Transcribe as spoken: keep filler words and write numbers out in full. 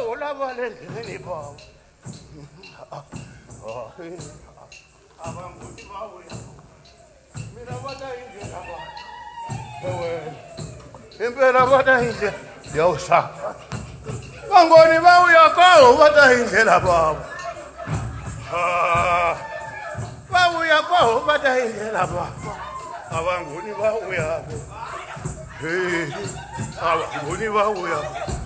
Hawu laba lendlini baba. Abanguni babuya. Mina bada indlela baba. Ewe. Impela bada indlela. Yawushaka. Bangoni babuya kwawo bada indlela baba. Ah. Babuya kwawo bada indlela baba. Abanguni babuya. Hey. Abanguni babuya.